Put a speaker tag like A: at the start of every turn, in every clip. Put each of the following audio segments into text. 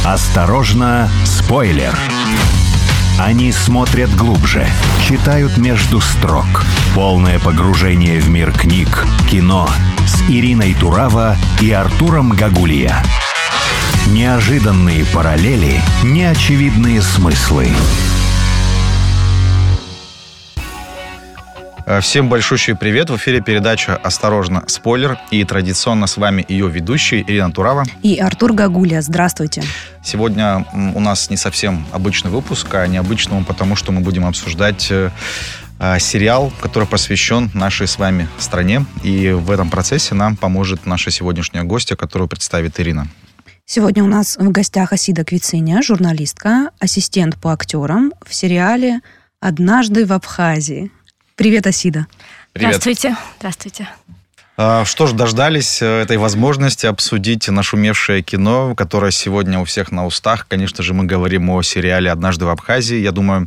A: Осторожно, спойлер! Они смотрят глубже, читают между строк. Полное погружение в мир книг, кино с Ириной Тураво и Артуром Гагулья. Неожиданные параллели, неочевидные смыслы.
B: Всем большущий привет! В эфире передача «Осторожно, спойлер». И традиционно с вами ее ведущие Ирина Тураво
C: и Артур Гагулья. Здравствуйте!
B: Сегодня у нас не совсем обычный выпуск, а необычный, потому что мы будем обсуждать сериал, который посвящен нашей с вами стране. И в этом процессе нам поможет наша сегодняшняя гостья, которую представит Ирина.
C: Сегодня у нас в гостях Асида Квициня, журналистка, ассистент по актерам в сериале «Однажды в Абхазии». Привет, Асида.
B: Привет.
D: Здравствуйте. Здравствуйте.
B: Что ж, дождались этой возможности обсудить нашумевшее кино, которое сегодня у всех на устах. Конечно же, мы говорим о сериале «Однажды в Абхазии». Я думаю,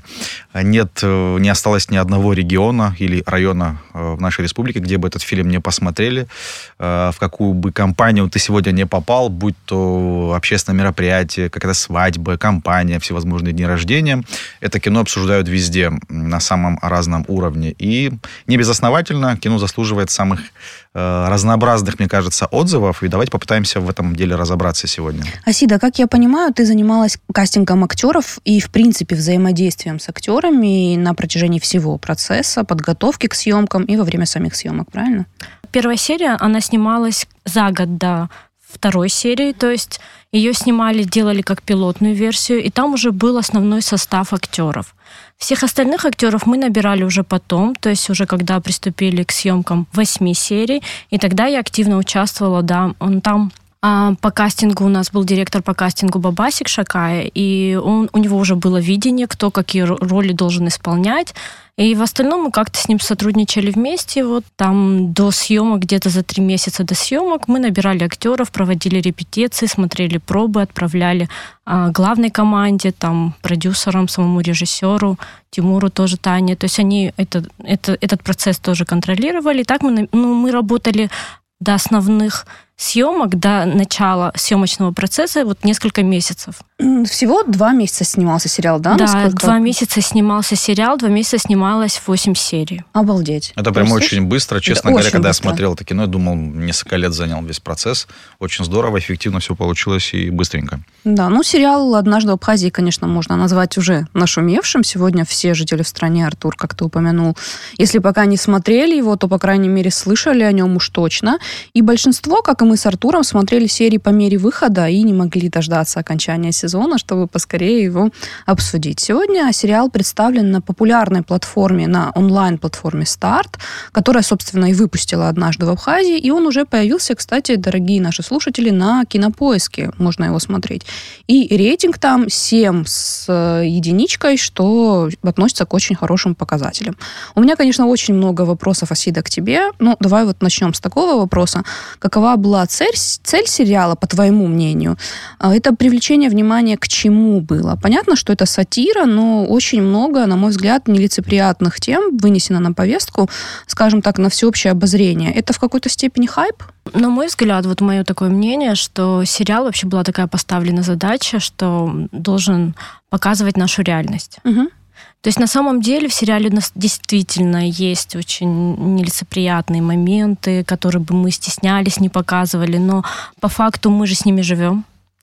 B: не осталось ни одного региона или района в нашей республике, где бы этот фильм не посмотрели, в какую бы компанию ты сегодня не попал, будь то общественное мероприятие, какая-то свадьба, компания, всевозможные дни рождения. Это кино обсуждают везде, на самом разном уровне. И не безосновательно кино заслуживает самых разнообразных, мне кажется, отзывов. И давайте попытаемся в этом деле разобраться сегодня.
C: Асида, как я понимаю, ты занималась кастингом актеров и, в принципе, взаимодействием с актерами на протяжении всего процесса подготовки к съемкам и во время самих съемок, правильно?
D: Первая серия, она снималась за год до второй серии, то есть ее снимали, делали как пилотную версию, и там уже был основной состав актеров. Всех остальных актеров мы набирали уже потом, то есть уже когда приступили к съемкам 8 серий, и тогда я активно участвовала, да, там по кастингу у нас был директор по кастингу Бабасик Шакая, и у него уже было видение, кто какие роли должен исполнять. И в остальном мы как-то с ним сотрудничали вместе. Вот там до съемок, где-то за 3 месяца до съемок, мы набирали актеров, проводили репетиции, смотрели пробы, отправляли главной команде, там, продюсерам, самому режиссеру, Тимуру тоже, Тане. То есть они этот процесс тоже контролировали. И так мы работали до основных съемок, до начала съемочного процесса вот несколько месяцев.
C: Всего 2 месяца снимался сериал, да?
D: Да,
C: насколько?
D: 2 месяца снимался сериал, 2 месяца снималось 8 серий.
C: Обалдеть.
B: Это прям очень быстро. Честно говоря, когда
C: быстро.
B: я смотрел это кино, я думал, несколько лет занял весь процесс. Очень здорово, эффективно все получилось и быстренько.
C: Да, сериал «Однажды в Абхазии», конечно, можно назвать уже нашумевшим. Сегодня все жители в стране, Артур, как ты упомянул, если пока не смотрели его, то, по крайней мере, слышали о нем уж точно. И большинство, как и мы с Артуром, смотрели серии по мере выхода и не могли дождаться окончания сезона, чтобы поскорее его обсудить. Сегодня сериал представлен на популярной платформе, на онлайн-платформе «Старт», которая, собственно, и выпустила «Однажды в Абхазии», и он уже появился, кстати, дорогие наши слушатели, на Кинопоиске, можно его смотреть. И рейтинг там 7 с единичкой, что относится к очень хорошим показателям. У меня, конечно, очень много вопросов, Асида, к тебе. Давай вот начнем с такого вопроса. Какова была цель сериала, по твоему мнению? Это привлечение внимания к чему было? Понятно, что это сатира, но очень много, на мой взгляд, нелицеприятных тем вынесено на повестку, скажем так, на всеобщее обозрение. Это в какой-то степени хайп?
D: На мой взгляд, вот мое такое мнение, что сериал вообще была такая поставлена задача, что должен показывать нашу реальность.
C: Угу.
D: То есть на самом деле в сериале у нас действительно есть очень нелицеприятные моменты, которые бы мы стеснялись, не показывали, но по факту мы же с ними живем.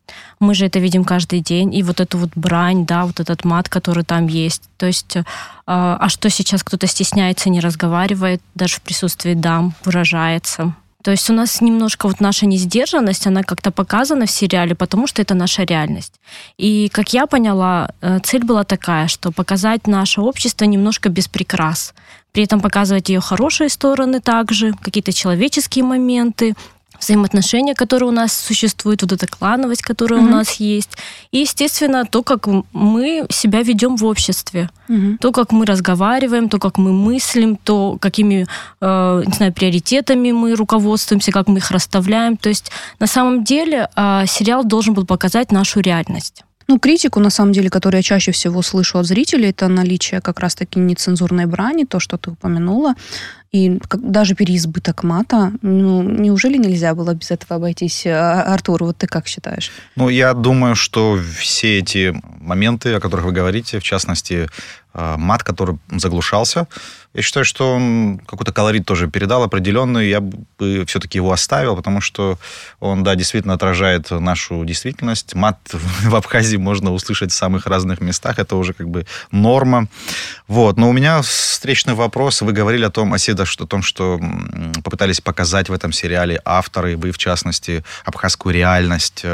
D: Мы же это видим каждый день. И вот эту вот брань, да, вот этот мат, который там есть. То есть, а что сейчас кто-то стесняется, не разговаривает, даже в присутствии дам выражается. То есть у нас немножко вот наша несдержанность, она как-то показана в сериале, потому что это наша реальность. И, как я поняла, цель была такая, что показать наше общество немножко без прикрас. При этом показывать ее хорошие стороны также, какие-то человеческие моменты, взаимоотношения, которые у нас существуют, вот эта клановость, которая у нас есть. И, естественно, то, как мы себя ведем в обществе. То, как мы разговариваем, то, как мы мыслим, то, какими, приоритетами мы руководствуемся, как мы их расставляем. То есть, на самом деле, сериал должен был показать нашу реальность.
C: Критику, на самом деле, которую я чаще всего слышу от зрителей, это наличие как раз-таки нецензурной брани, то, что ты упомянула. и даже переизбыток мата. Неужели нельзя было без этого обойтись? Артур, вот ты как считаешь?
B: Я думаю, что все эти моменты, о которых вы говорите, в частности, мат, который заглушался, я считаю, что он какой-то колорит тоже передал определенный. Я бы все-таки его оставил, потому что он, действительно отражает нашу действительность. Мат в Абхазии можно услышать в самых разных местах. Это уже норма. Но у меня встречный вопрос. Вы говорили о том, Аседа, о том, что попытались показать в этом сериале авторы, вы в частности, абхазскую реальность.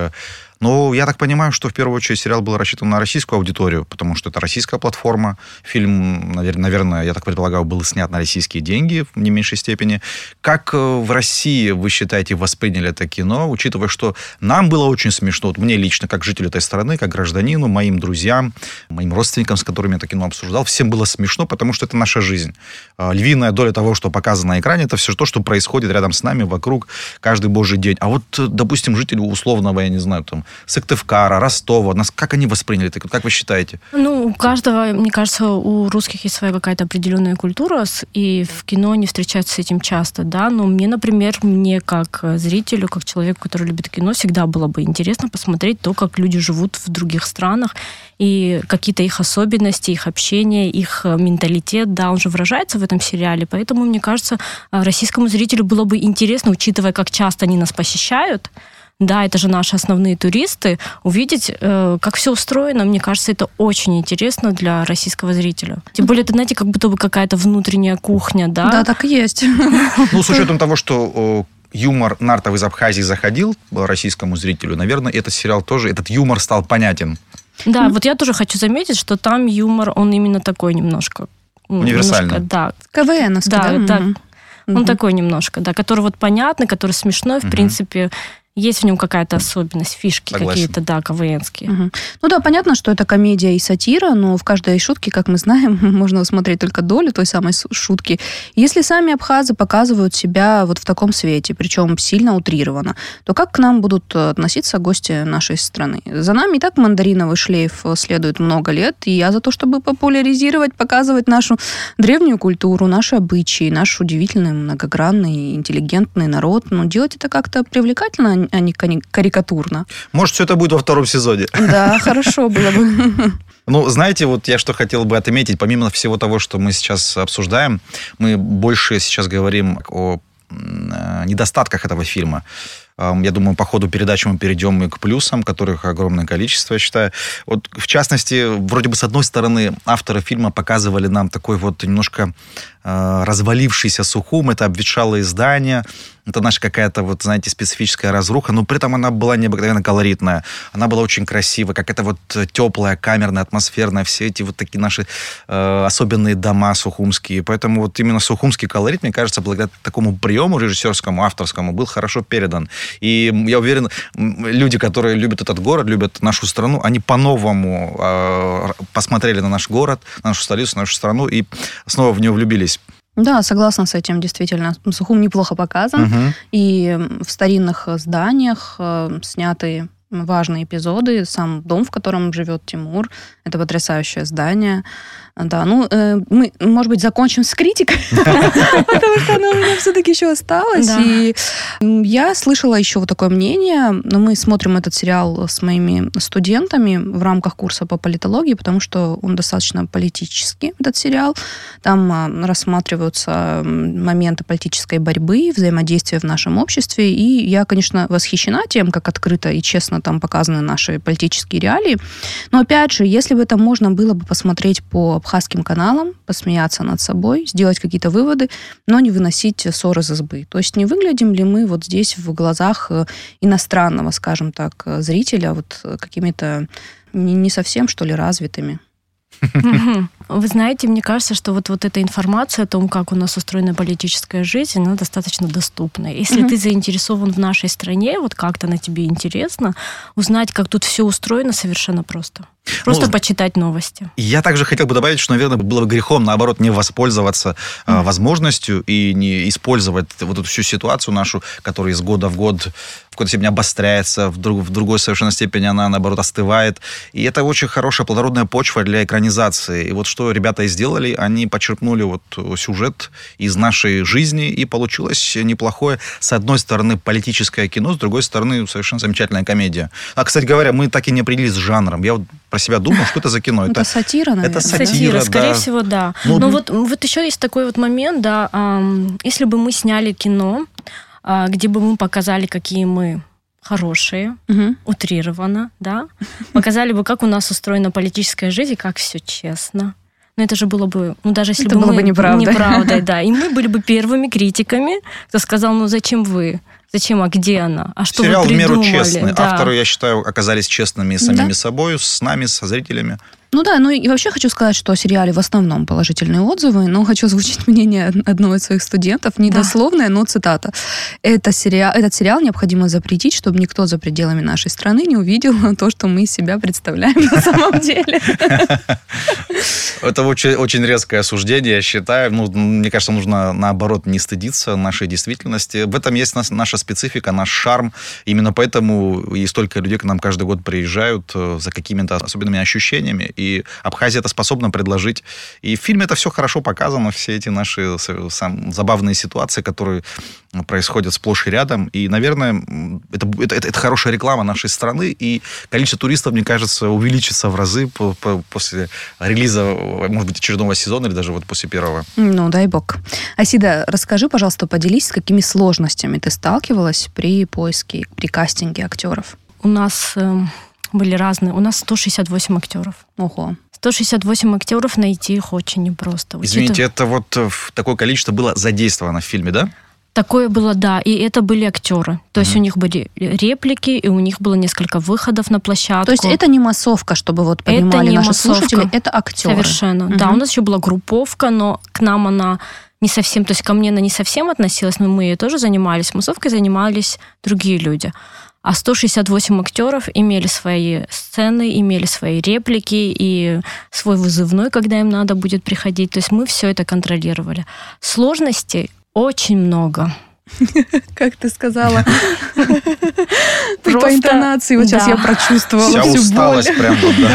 B: Я так понимаю, что в первую очередь сериал был рассчитан на российскую аудиторию, потому что это российская платформа. Фильм, наверное, я так предполагаю, был снят на российские деньги в не меньшей степени. Как в России, вы считаете, восприняли это кино, учитывая, что нам было очень смешно, мне лично, как жителю этой страны, как гражданину, моим друзьям, моим родственникам, с которыми я это кино обсуждал, всем было смешно, потому что это наша жизнь. Львиная доля того, что показано на экране, это все то, что происходит рядом с нами, вокруг, каждый божий день. А допустим, жители условного, я не знаю, Сыктывкара, Ростова, как они восприняли это? Как вы считаете?
D: У каждого, мне кажется, у русских есть своя какая-то определенная культура, и в кино они встречаются с этим часто, но мне, например, как зрителю, как человеку, который любит кино, всегда было бы интересно посмотреть то, как люди живут в других странах, и какие-то их особенности, их общение, их менталитет, он же выражается в этом сериале, поэтому, мне кажется, российскому зрителю было бы интересно, учитывая, как часто они нас посещают, это же наши основные туристы, увидеть, как все устроено, мне кажется, это очень интересно для российского зрителя. Тем более, это, знаете, как будто бы какая-то внутренняя кухня,
C: Да, так и есть.
B: С учетом того, что юмор нартов из Абхазии заходил российскому зрителю, наверное, этот сериал тоже, этот юмор стал понятен.
D: Да, я тоже хочу заметить, что там юмор, он именно такой немножко...
B: Универсальный.
C: КВНовский,
D: да? Он такой немножко, который понятный, который смешной, в принципе... Есть в нем какая-то особенность, фишки какие-то, КВНские.
C: Понятно, что это комедия и сатира, но в каждой шутке, как мы знаем, можно усмотреть только долю той самой шутки. Если сами абхазы показывают себя в таком свете, причем сильно утрированно, то как к нам будут относиться гости нашей страны? За нами и так мандариновый шлейф следует много лет, и я за то, чтобы популяризировать, показывать нашу древнюю культуру, наши обычаи, наш удивительный, многогранный, интеллигентный народ. Делать это как-то привлекательно, а не карикатурно.
B: Может, все это будет во втором сезоне.
C: Да, хорошо было бы.
B: Знаете, я что хотел бы отметить, помимо всего того, что мы сейчас обсуждаем, мы больше сейчас говорим о недостатках этого фильма. Я думаю, по ходу передачи мы перейдем и к плюсам, которых огромное количество, я считаю. В частности, вроде бы, с одной стороны, авторы фильма показывали нам такой немножко развалившийся Сухум, это обветшалые здания, это наша какая-то, знаете, специфическая разруха, но при этом она была необыкновенно колоритная, она была очень красивая, какая-то теплая, камерная, атмосферная, все эти такие наши особенные дома сухумские, поэтому именно сухумский колорит, мне кажется, благодаря такому приему режиссерскому, авторскому, был хорошо передан. И я уверен, люди, которые любят этот город, любят нашу страну, они по-новому посмотрели на наш город, на нашу столицу, на нашу страну и снова в нее влюбились.
C: Да, согласна с этим, действительно. Сухум неплохо показан. И в старинных зданиях сняты важные эпизоды. Сам дом, в котором живет Тимур, это потрясающее здание. Да, мы, может быть, закончим с критикой, потому что она у меня все-таки еще осталась. И я слышала еще такое мнение, но мы смотрим этот сериал с моими студентами в рамках курса по политологии, потому что он достаточно политический, этот сериал. Там рассматриваются моменты политической борьбы, взаимодействия в нашем обществе. И я, конечно, восхищена тем, как открыто и честно там показаны наши политические реалии. Но, опять же, если бы это можно было бы посмотреть по абхазским каналам, посмеяться над собой, сделать какие-то выводы, но не выносить ссор из избы. То есть не выглядим ли мы здесь в глазах иностранного, скажем так, зрителя какими-то не совсем, что ли, развитыми?
D: Вы знаете, мне кажется, что вот эта информация о том, как у нас устроена политическая жизнь, она достаточно доступна. Если ты заинтересован в нашей стране, как-то она тебе интересна, узнать, как тут все устроено, совершенно просто. Просто почитать новости.
B: Я также хотел бы добавить, что, наверное, было бы грехом, наоборот, не воспользоваться возможностью и не использовать эту всю ситуацию нашу, которая из года в год в какой-то степени обостряется, в другой совершенно степени она, наоборот, остывает. И это очень хорошая плодородная почва для экранизации. И вот что ребята и сделали, они почерпнули вот сюжет из нашей жизни, и получилось неплохое, с одной стороны, политическое кино, с другой стороны, совершенно замечательная комедия. А, кстати говоря, мы так и не определились с жанром. Я вот про себя думал, что это за кино.
C: Это сатира, наверное.
B: Это сатира,
D: скорее всего, да. Но вот еще есть такой вот момент, да, если бы мы сняли кино, где бы мы показали, какие мы хорошие, утрированно, да, показали бы, как у нас устроена политическая жизнь и как все честно. Но это же было бы, даже если
C: это
D: бы
C: было бы
D: неправдой, да. И мы были бы первыми критиками, кто сказал, зачем вы? Зачем, а где она? А что
B: сериал
D: вы придумали?
B: в меру честный.
D: Да.
B: Авторы, я считаю, оказались честными с самими собой, с нами, со зрителями.
C: И вообще хочу сказать, что о сериале в основном положительные отзывы, но хочу озвучить мнение одного из своих студентов, недословное, но цитата. Этот сериал необходимо запретить, чтобы никто за пределами нашей страны не увидел то, что мы из себя представляем на самом деле.
B: Это очень резкое осуждение, я считаю. Мне кажется, нужно, наоборот, не стыдиться нашей действительности. В этом есть наша специфика, наш шарм. Именно поэтому и столько людей к нам каждый год приезжают за какими-то особенными ощущениями. И Абхазия это способна предложить. И в фильме это все хорошо показано, все эти наши забавные ситуации, которые происходят сплошь и рядом. И, наверное, это хорошая реклама нашей страны. И количество туристов, мне кажется, увеличится в разы после релиза, может быть, очередного сезона или даже вот после первого.
C: Дай бог. Асида, расскажи, пожалуйста, поделись, с какими сложностями ты сталкивалась при поиске, при кастинге актеров?
D: У нас были разные. У нас 168 актеров.
C: Ого.
D: 168 актеров, найти их очень непросто.
B: Извините, это вот такое количество было задействовано в фильме, да?
D: Такое было, да. И это были актеры. То есть у них были реплики, и у них было несколько выходов на площадку.
C: То есть это не массовка, чтобы вот понимали наши слушатели, это актеры.
D: Совершенно. Да, у нас еще была групповка, но к нам она не совсем, то есть ко мне она не совсем относилась, но мы ей тоже занимались. Массовкой занимались другие люди. А 168 актеров имели свои сцены, имели свои реплики и свой вызывной, когда им надо будет приходить. То есть мы все это контролировали. Сложностей очень много.
C: Как ты сказала? По интонации вот сейчас я прочувствовала всю боль.
B: Вся усталость прям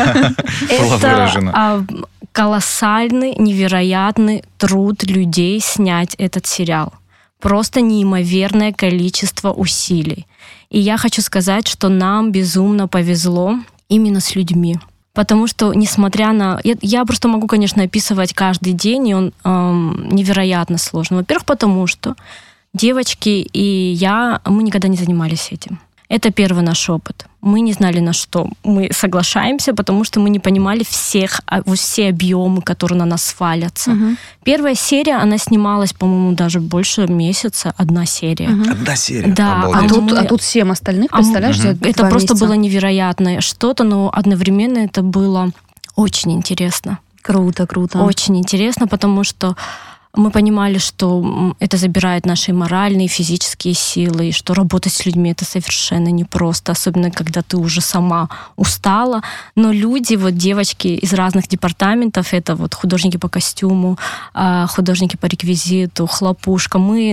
B: была выражена.
D: Это колоссальный, невероятный труд людей снять этот сериал. Просто неимоверное количество усилий. И я хочу сказать, что нам безумно повезло именно с людьми. Потому что, несмотря на... Я просто могу, конечно, описывать каждый день, и он невероятно сложный. Во-первых, потому что девочки и я, мы никогда не занимались этим. Это первый наш опыт. Мы не знали, на что мы соглашаемся, потому что мы не понимали все объемы, которые на нас свалятся. Угу. Первая серия, она снималась, по-моему, даже больше месяца. Одна серия.
C: Угу.
B: Одна серия?
D: Да.
C: А тут 7 остальных, представляешь?
D: Это просто было невероятное что-то, но одновременно это было очень интересно.
C: Круто.
D: Очень интересно, потому что мы понимали, что это забирает наши моральные, физические силы, и что работать с людьми это совершенно непросто, особенно когда ты уже сама устала. Но люди, вот девочки из разных департаментов, это вот художники по костюму, художники по реквизиту, хлопушка, мы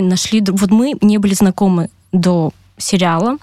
D: не были знакомы до сериала.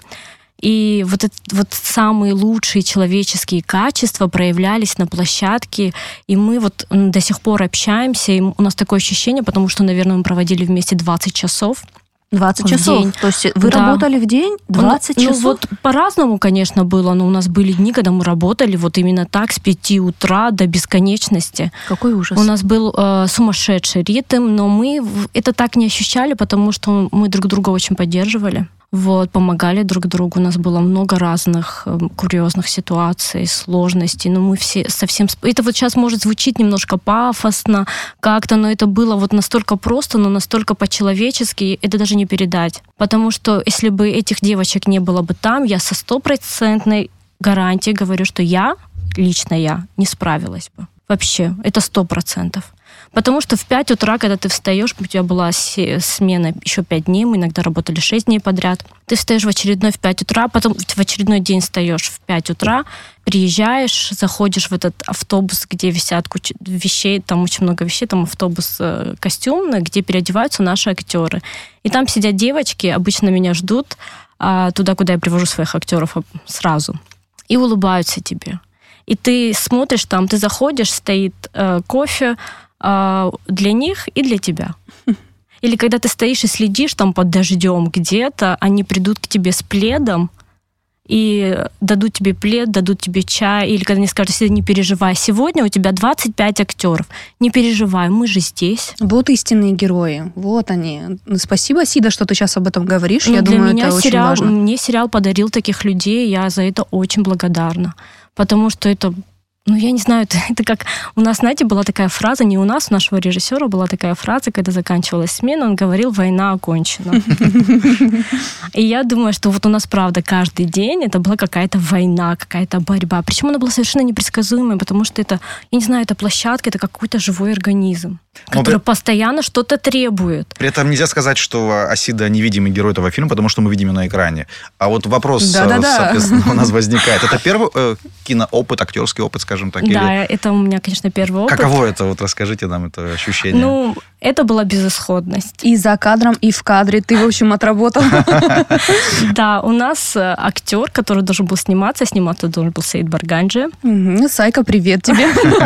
D: И вот самые лучшие человеческие качества проявлялись на площадке, и мы вот до сих пор общаемся, и у нас такое ощущение, потому что, наверное, мы проводили вместе 20 часов.
C: 20 часов?
D: День.
C: То есть вы работали в день 20 часов?
D: Вот по-разному, конечно, было, но у нас были дни, когда мы работали вот именно так, с 5 утра до бесконечности.
C: Какой ужас.
D: У нас был сумасшедший ритм, но мы это так не ощущали, потому что мы друг друга очень поддерживали. Помогали друг другу. У нас было много разных курьезных ситуаций, сложностей. Но мы все совсем... Это вот сейчас может звучить немножко пафосно как-то, но это было вот настолько просто, но настолько по-человечески, это даже не передать. Потому что если бы этих девочек не было бы там, я со 100% гарантией говорю, что лично я не справилась бы. Вообще, это 100%. Потому что в 5 утра, когда ты встаешь, у тебя была смена еще 5 дней, мы иногда работали 6 дней подряд. Ты встаешь в очередной в 5 утра, потом в очередной день встаешь в 5 утра, приезжаешь, заходишь в этот автобус, где висят куча вещей, там очень много вещей, там автобус костюмный, где переодеваются наши актеры. И там сидят девочки, обычно меня ждут, туда, куда я привожу своих актеров сразу, и улыбаются тебе. И ты смотришь там, ты заходишь, стоит кофе для них и для тебя. Или когда ты стоишь и следишь там под дождем где-то, они придут к тебе с пледом, и дадут тебе плед, дадут тебе чай, или когда они скажут, не переживай, сегодня у тебя 25 актеров, не переживай, мы же здесь.
C: Вот истинные герои, вот они. Спасибо, Сида, что ты сейчас об этом говоришь, я
D: для
C: думаю,
D: меня
C: это очень важно.
D: Мне сериал подарил таких людей, я за это очень благодарна, потому что это... я не знаю, это как... У нас, знаете, была такая фраза, не у нас, у нашего режиссера была такая фраза, когда заканчивалась смена, он говорил, война окончена. И я думаю, что вот у нас, правда, каждый день это была какая-то война, какая-то борьба. Причем она была совершенно непредсказуемой, потому что это, я не знаю, это площадка, это какой-то живой организм, который постоянно что-то требует.
B: При этом нельзя сказать, что Асида невидимый герой этого фильма, потому что мы видим ее на экране. А вот вопрос, соответственно, у нас возникает. Это первый киноопыт, актерский опыт, скажем так?
D: Да, это у меня, конечно, первый опыт.
B: Каково это? Вот расскажите нам это ощущение.
D: Это была безысходность.
C: И за кадром, и в кадре ты, в общем, отработал.
D: Да, у нас актер, который должен был сниматься должен был Саид Барганджи.
C: Сайка, привет тебе.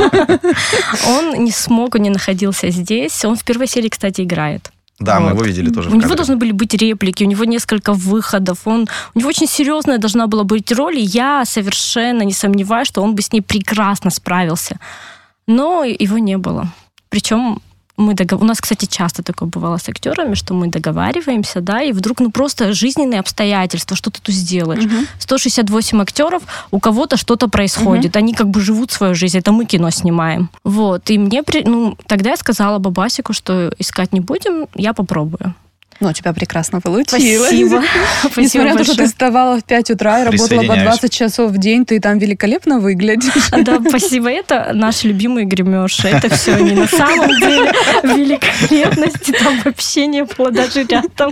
D: Он не смог, он не находился здесь. Он в первой серии, кстати, играет.
B: Да, мы его видели тоже.
D: У него должны были быть реплики, у него несколько выходов. У него очень серьезная должна была быть роль, и я совершенно не сомневаюсь, что он бы с ней прекрасно справился. Но его не было. Причем у нас, кстати, часто такое бывало с актерами, что мы договариваемся, да, и вдруг просто жизненные обстоятельства, что ты тут сделаешь. 168 актеров, у кого-то что-то происходит, они как бы живут свою жизнь, это мы кино снимаем. Вот, и мне, тогда я сказала Бабасику, что искать не будем, я попробую.
C: У тебя прекрасно получилось.
D: Спасибо.
C: Несмотря на то, что ты вставала в 5 утра и работала по 20 часов в день, ты там великолепно выглядишь.
D: Да, спасибо. Это наши любимые гремёши. Это все не на самом деле великолепности. Там вообще не было даже рядом.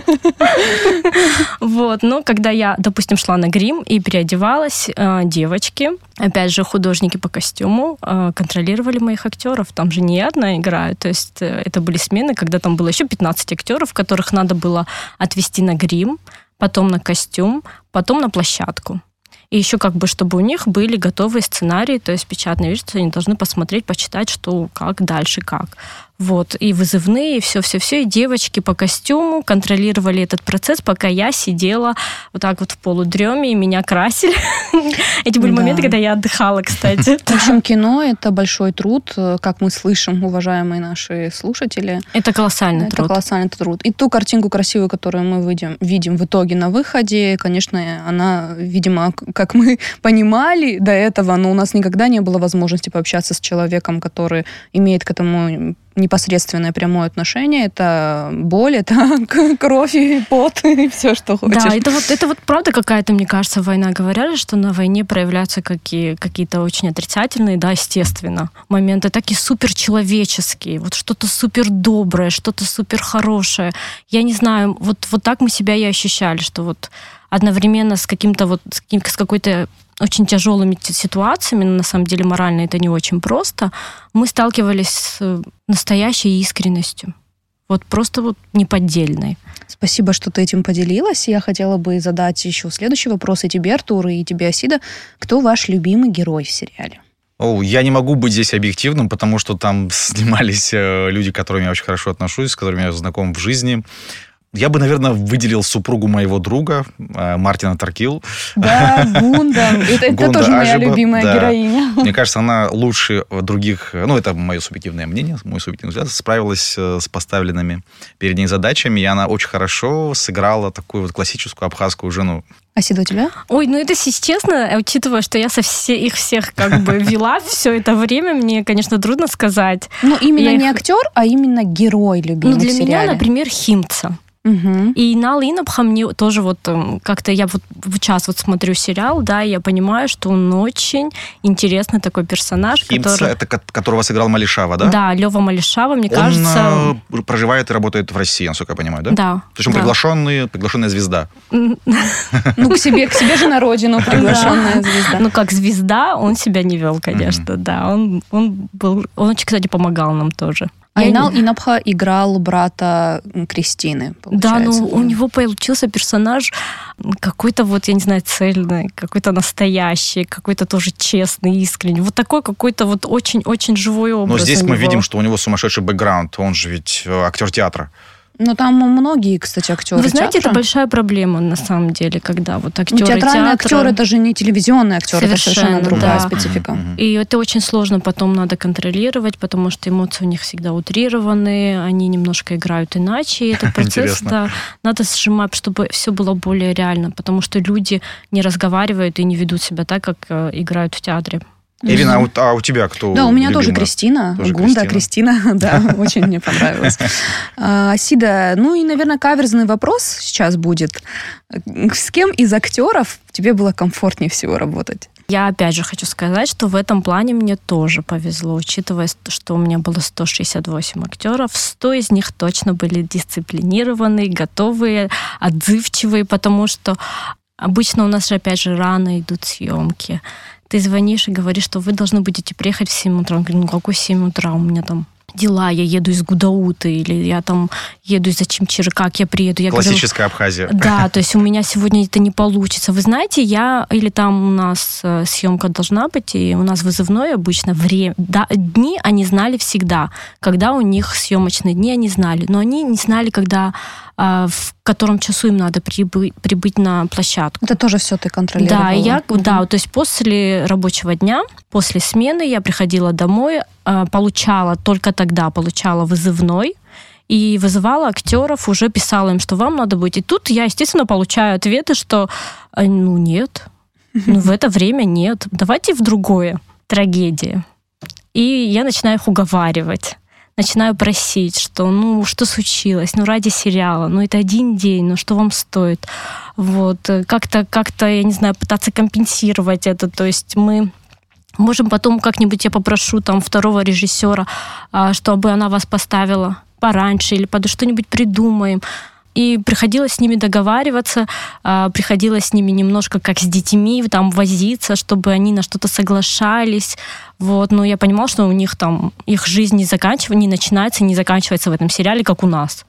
D: Вот. Но когда я, допустим, шла на грим и переодевалась, девочки, опять же, художники по костюму, контролировали моих актеров. Там же не одна играет. То есть это были смены, когда там было еще 15 актеров, которых надо было отвести на грим, потом на костюм, потом на площадку. И еще как бы, чтобы у них были готовые сценарии, то есть печатные вещи, они должны посмотреть, почитать, что, как, дальше, как. Вот. И вызывные, и все-все-все. И девочки по костюму контролировали этот процесс, пока я сидела вот так вот в полудреме, и меня красили. Эти были моменты, когда я отдыхала, кстати.
C: В общем, кино — это большой труд, как мы слышим, уважаемые наши слушатели.
D: Это колоссальный труд.
C: Это колоссальный труд. И ту картинку красивую, которую мы видим в итоге на выходе, конечно, она, видимо, как мы понимали до этого, но у нас никогда не было возможности пообщаться с человеком, который имеет к этому непосредственное прямое отношение. Это боль, это кровь и пот, и все, что хочешь.
D: Да, это вот правда какая-то, мне кажется, война. Говорят, что на войне проявляются какие-то очень отрицательные, да, естественно, моменты, такие суперчеловеческие, вот что-то супердоброе, что-то суперхорошее. Я не знаю, вот так мы себя и ощущали, что вот одновременно с какой-то очень тяжелыми ситуациями, но на самом деле морально это не очень просто, мы сталкивались с настоящей искренностью. Вот просто вот неподдельной.
C: Спасибо, что ты этим поделилась. Я хотела бы задать еще следующий вопрос и тебе, Артур, и тебе, Асида. Кто ваш любимый герой в сериале?
B: Я не могу быть здесь объективным, потому что там снимались люди, к которым я очень хорошо отношусь, с которыми я знаком в жизни. Я бы, наверное, выделил супругу моего друга, Мартина Таркил.
C: Да, Гунда. Это тоже моя любимая героиня.
B: Мне кажется, она лучше других, это мое субъективное мнение, мой субъективный взгляд, справилась с поставленными перед ней задачами, и она очень хорошо сыграла такую вот классическую абхазскую жену.
C: Асида, у тебя?
D: Это, если честно, учитывая, что я их всех как бы вела все это время, мне, конечно, трудно сказать.
C: Именно не актер, а именно герой любимый в сериале.
D: Для меня, например, Химца. И Нал Инабха мне тоже как-то я сейчас смотрю сериал, да, и я понимаю, что он очень интересный такой персонаж.
B: Химца, это которого сыграл Малишава, да?
D: Да, Лёва Малишава, мне кажется...
B: Он проживает и работает в России, насколько я понимаю, да?
D: Да.
B: То есть он приглашенная звезда.
C: К себе же на родину приглашенная звезда.
D: Как звезда он себя не вел, конечно, да. Он очень, кстати, помогал нам тоже.
C: Айнал Инапха играл брата Кристины,
D: Да,
C: получается.
D: у него получился персонаж какой-то вот, я не знаю, цельный, какой-то настоящий, какой-то тоже честный, искренний. Вот такой какой-то вот очень-очень живой образ.
B: Но здесь
D: у
B: мы
D: него.
B: видим, что у него сумасшедший бэкграунд. Он же ведь актер театра.
C: Но там многие, кстати, актеры
D: Вы знаете,
C: театра.
D: это большая проблема на самом деле, когда вот актеры
C: Театральный
D: театра...
C: актер — это же не телевизионный актер, это совершенно
D: Совершенно,
C: другая
D: да.
C: специфика.
D: И это очень сложно потом надо контролировать, потому что эмоции у них всегда утрированы, они немножко играют иначе. И этот процесс,
B: Интересно.
D: да, надо сжимать, чтобы все было более реально, потому что люди не разговаривают и не ведут себя так, как играют в театре.
B: Ирина, а у тебя кто?
C: Да, у меня тоже
B: любимая?
C: Кристина.
B: Тоже
C: Гунда, Кристина. Да, очень мне понравилось. Сида, ну и, наверное, каверзный вопрос сейчас будет. С кем из актеров тебе было комфортнее всего работать?
D: Я опять же хочу сказать, что в этом плане мне тоже повезло, учитывая, что у меня было 168 актеров. 100 из них точно были дисциплинированные, готовые, отзывчивые, потому что обычно у нас же, опять же, рано идут съемки. Ты звонишь и говоришь, что вы должны будете приехать в 7 утра. Он говорит, ну какой 7 утра? У меня там дела, я еду из Гудауты, или я там еду из Ачимчира, как я приеду? Я
B: Классическая Абхазия.
D: Да, то есть у меня сегодня это не получится. Вы знаете, или там у нас съемка должна быть, и у нас вызывное обычно время. Да, дни они знали всегда. Когда у них съемочные дни, они знали. Но они не знали, когда в котором часу им надо прибыть на площадку.
C: Это тоже все ты контролировала?
D: Да, то есть после рабочего дня, после смены я приходила домой, только тогда получала вызывной, и вызывала актеров, уже писала им, что вам надо быть. И тут я, естественно, получаю ответы, что нет, в это время нет, давайте в другое. Трагедия. И я начинаю их уговаривать. Начинаю просить, что, что случилось, ради сериала, это один день, что вам стоит? Вот, как-то, я не знаю, пытаться компенсировать это, то есть мы можем потом как-нибудь, я попрошу там второго режиссера, чтобы она вас поставила пораньше или что-нибудь придумаем. И приходилось с ними договариваться, приходилось с ними немножко как с детьми там возиться, чтобы они на что-то соглашались. Вот. Но я понимала, что у них там их жизнь не начинается, не заканчивается в этом сериале, как у нас.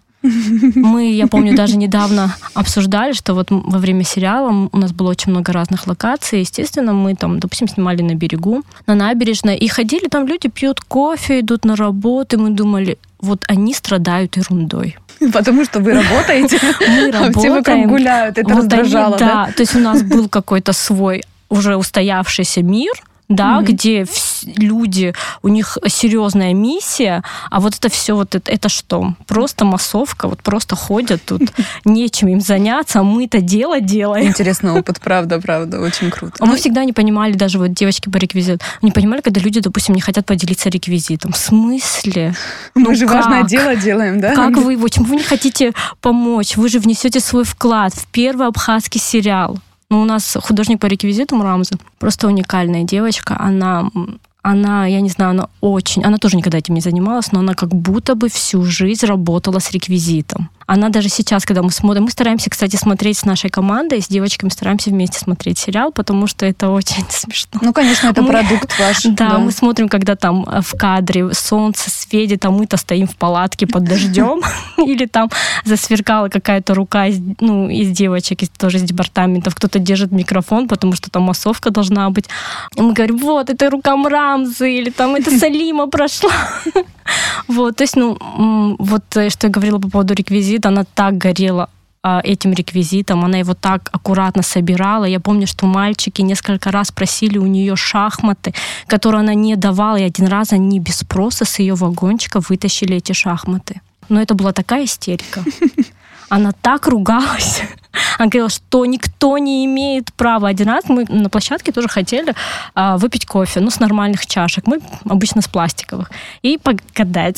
D: Я помню, даже недавно обсуждали, что вот во время сериала у нас было очень много разных локаций. Естественно, мы там, допустим, снимали на берегу, на набережной, и ходили там люди, пьют кофе, идут на работу, и мы думали, вот они страдают ерундой.
C: Потому что вы работаете,
D: мы работаем,
C: все вокруг гуляют, это раздражало, да?
D: То есть у нас был какой-то свой уже устоявшийся мир, да, где люди, у них серьезная миссия, а вот это все, это что? Просто массовка, просто ходят тут, нечем им заняться, а мы-то дело делаем.
C: Интересный опыт, правда, очень круто.
D: А мы всегда не понимали, даже вот девочки по реквизиту, не понимали, когда люди, допустим, не хотят поделиться реквизитом. В смысле?
C: Мы же важное дело делаем, да?
D: Как почему вы не хотите помочь? Вы же внесете свой вклад в первый абхазский сериал. У нас художник по реквизиту Рамза, просто уникальная девочка. Она, я не знаю, она тоже никогда этим не занималась, но она как будто бы всю жизнь работала с реквизитом. Она даже сейчас, когда мы смотрим, мы стараемся, кстати, смотреть с нашей командой, с девочками стараемся вместе смотреть сериал, потому что это очень смешно.
C: Конечно, это продукт ваш.
D: Да, мы смотрим, когда там в кадре солнце светит, а мы-то стоим в палатке под дождем, или там засверкала какая-то рука из девочек, тоже из департаментов, кто-то держит микрофон, потому что там массовка должна быть. И мы говорим, вот, это рука Мрамзы, или там это Салима прошла. Вот, то есть, что я говорила по поводу реквизита, она так горела этим реквизитом, она его так аккуратно собирала. Я помню, что мальчики несколько раз просили у нее шахматы, которые она не давала, и один раз они без спроса с ее вагончика вытащили эти шахматы. Но это была такая истерика. Она так ругалась. Она говорила, что никто не имеет права. Один раз мы на площадке тоже хотели выпить кофе, с нормальных чашек. Мы обычно с пластиковых. И погадать.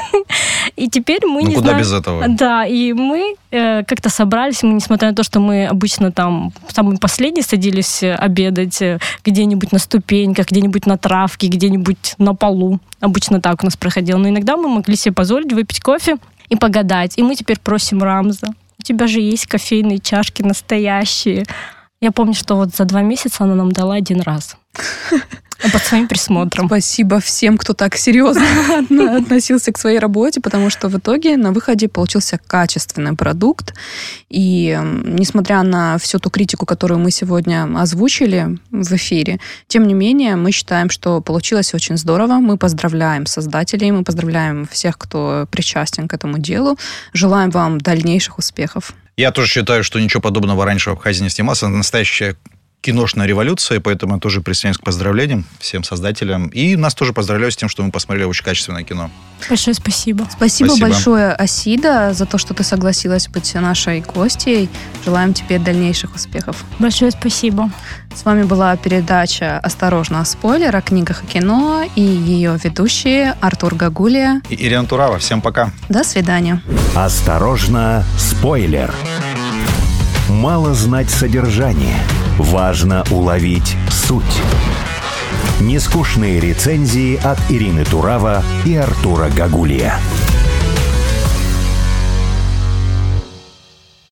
D: И теперь мы не знаем...
B: куда без этого?
D: Да, и мы как-то собрались, мы, несмотря на то, что мы обычно там самые последние садились обедать где-нибудь на ступеньках, где-нибудь на травке, где-нибудь на полу. Обычно так у нас проходило. Но иногда мы могли себе позволить выпить кофе и погадать. И мы теперь просим Рамза, у тебя же есть кофейные чашки настоящие. Я помню, что за 2 месяца она нам дала 1 раз. Под своим присмотром.
C: Спасибо всем, кто так серьезно относился к своей работе, потому что в итоге на выходе получился качественный продукт. И несмотря на всю ту критику, которую мы сегодня озвучили в эфире, тем не менее, мы считаем, что получилось очень здорово. Мы поздравляем создателей, мы поздравляем всех, кто причастен к этому делу. Желаем вам дальнейших успехов.
B: Я тоже считаю, что ничего подобного раньше в Абхазии не снимался. Настоящая киношная революция, поэтому я тоже присоединяюсь к поздравлениям всем создателям. И нас тоже поздравляю с тем, что мы посмотрели очень качественное кино.
D: Большое спасибо.
C: Спасибо большое, Асида, за то, что ты согласилась быть нашей гостьей. Желаем тебе дальнейших успехов.
D: Большое спасибо.
C: С вами была передача «Осторожно, спойлер» о книгах и кино и ее ведущие Артур Гагулия
B: И Ирина Турава. Всем пока.
C: До свидания.
A: Осторожно, спойлер. Мало знать содержание, важно уловить суть. Нескучные рецензии от Ирины Турава и Артура Гагулия.